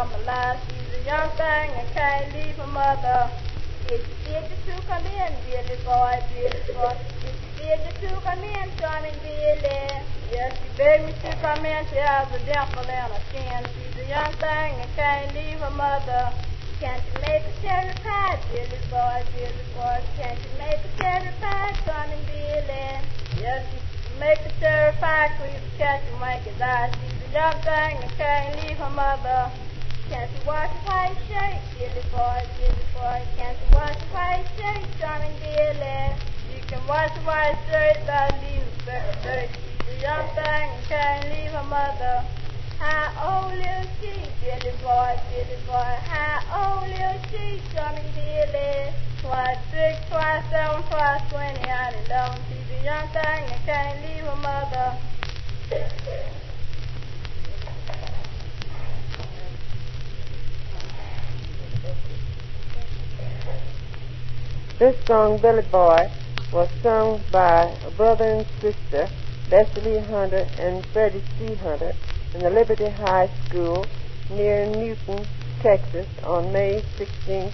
all my life. She's a young thing and can't leave her mother. If you did you to come in, Billy boy, Billy boy. If you did you to come in, Johnny Billy. Yes, you begged me to come in. She has a dimple in her chin. She's a young thing and can't leave her mother. Can't you make a cherry pie, Billy boy, Billy boy? Can't you make a cherry pie, Johnny Billy? Yes, you make a cherry pie, please catch and make his eyes. She's a young thing and can't leave her mother. Can't you wash a white shirt, Billy boy, Billy boy? Can't you wash a white shirt, Johnny Billy? You can wash a white shirt, but leave it dirty. She's a young thing and can't leave her mother. How old is she, Billy boy, Billy boy? How old is she, Johnny Billy? Twice 6, twice 7, twice 20, and 11. She's a young thing and can't leave her mother. This song, Billy Boy, was sung by a brother and sister, Bessie Lee Hunter and Freddie C. Hunter, in the Liberty High School near Newton, Texas, on May 16,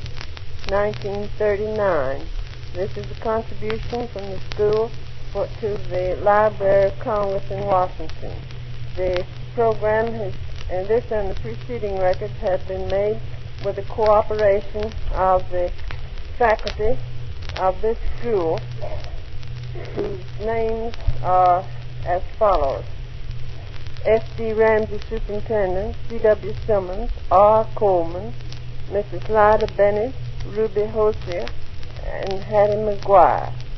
1939. This is a contribution from the school to the Library of Congress in Washington. The program and this and the preceding records have been made with the cooperation of the faculty of this school, whose names are as follows: S.D. Ramsey, Superintendent; C.W. Simmons, R. Coleman, Mrs. Lyda Bennett, Ruby Hosier, and Hattie McGuire.